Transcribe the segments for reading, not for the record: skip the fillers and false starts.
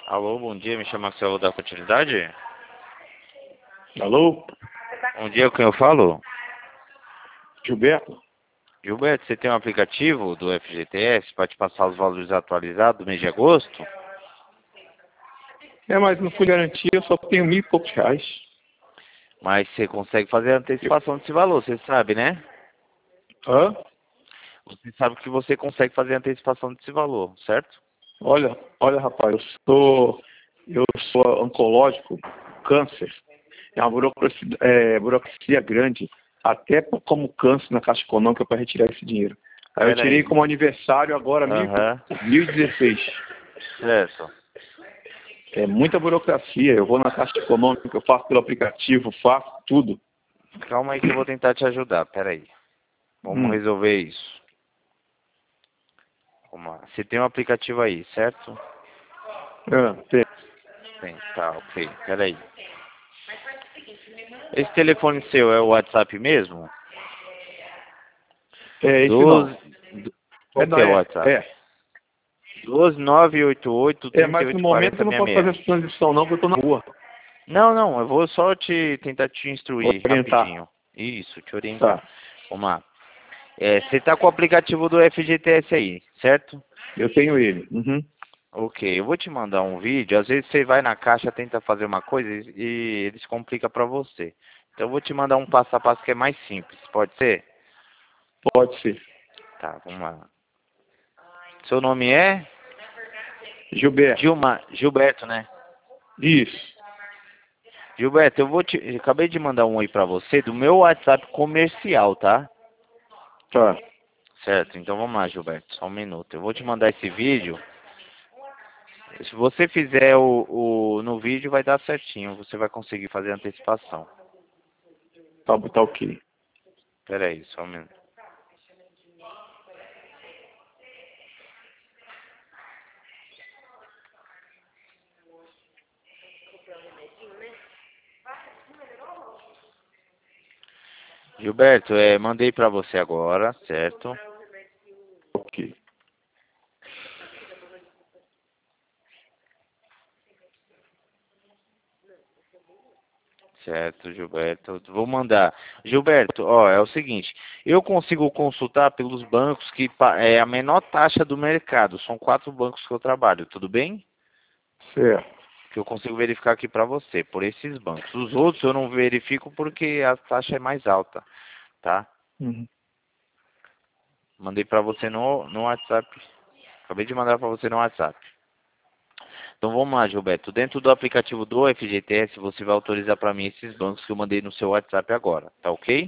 Alô, bom dia, me chama Axel da Continuidade. Alô? Bom dia, com quem eu falo? Gilberto? Gilberto, você tem um aplicativo do FGTS para te passar os valores atualizados do mês de agosto? Mas não fui garantir, eu só tenho R$ 1.000 e poucos. Mas você consegue fazer a antecipação desse valor, você sabe, né? Hã? Você sabe que você consegue fazer a antecipação desse valor, certo? Olha, rapaz, eu sou oncológico, câncer. É uma burocracia grande, até como câncer na Caixa Econômica para retirar esse dinheiro. Aí eu Pera tirei aí. como aniversário agora Aham, 2016. certo. É muita burocracia. Eu vou na Caixa Econômica, eu faço pelo aplicativo, faço tudo. Calma aí que eu vou tentar te ajudar, pera aí. Vamos Hum. resolver isso. Vamos lá. Você tem um aplicativo aí, certo? Tem. Tem, tá, ok. Pera aí. Esse telefone seu é o WhatsApp mesmo? Esse não. 12. Qual Não, que é o WhatsApp? 12988 mas no 3840 momento eu não posso fazer 66. essa transição não, porque eu estou na rua. Não, eu vou só tentar te instruir Orientar. rapidinho. Isso, te orientar. Tá. Vamos lá. Você tá com o aplicativo do FGTS aí, certo? Eu tenho ele. Uhum. Ok, eu vou te mandar um vídeo. Às vezes você vai na caixa, tenta fazer uma coisa e eles complicam pra você. Então eu vou te mandar um passo a passo que é mais simples, pode ser? Pode ser. Tá, vamos lá. Seu nome é? Gilberto. Gilberto, né? Isso. Gilberto, acabei de mandar um oi pra você do meu WhatsApp comercial, tá? Tá. Certo, então vamos lá, Gilberto, só um minuto. Eu vou te mandar esse vídeo. Se você fizer no vídeo, vai dar certinho. Você vai conseguir fazer a antecipação. Tá ok. Pera aí, só um minuto. Gilberto, mandei pra você agora, certo? Ok. Certo, Gilberto. Vou mandar. Gilberto, ó, é o seguinte. Eu consigo consultar pelos bancos que é a menor taxa do mercado. São 4 bancos que eu trabalho, tudo bem? Certo. Que eu consigo verificar aqui para você, por esses bancos. Os outros eu não verifico porque a taxa é mais alta, tá? Uhum. Mandei para você no WhatsApp. Acabei de mandar para você no WhatsApp. Então vamos lá, Gilberto. Dentro do aplicativo do FGTS, você vai autorizar para mim esses bancos que eu mandei no seu WhatsApp agora, tá ok?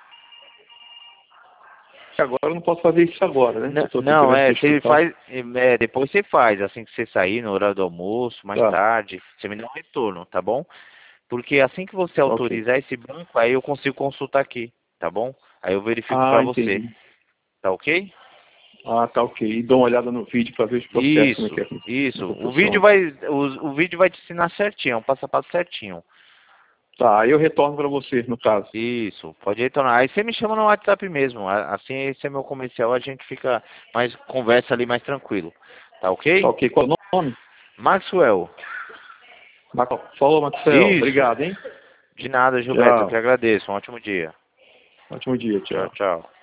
Agora eu não posso fazer isso agora, né? Eu tô aqui Não, perante do você hospital. faz, depois você faz, assim que você sair, no horário do almoço, mais Tá. tarde, você me dá um retorno, tá bom? Porque assim que você Ok. autorizar esse banco, aí eu consigo consultar aqui, tá bom? Aí eu verifico pra Ah, você, entendi. tá ok? Ah, tá ok. E dou uma olhada no vídeo para ver os processos, como é Isso, que é, isso. como O vídeo funciona. vai, o vídeo vai te ensinar certinho, é um passo a passo certinho. Tá, aí eu retorno para você, no caso. Isso, pode retornar. Aí você me chama no WhatsApp mesmo, assim esse é meu comercial, a gente fica mais, conversa ali mais tranquilo, tá Tá ok? ok. Qual é o nome? Maxwell, Falou, Marcel. isso. Obrigado, hein? De nada, Gilberto, eu que Tchau. agradeço. Um ótimo dia. Ótimo dia. Tchau, Tchau. tchau.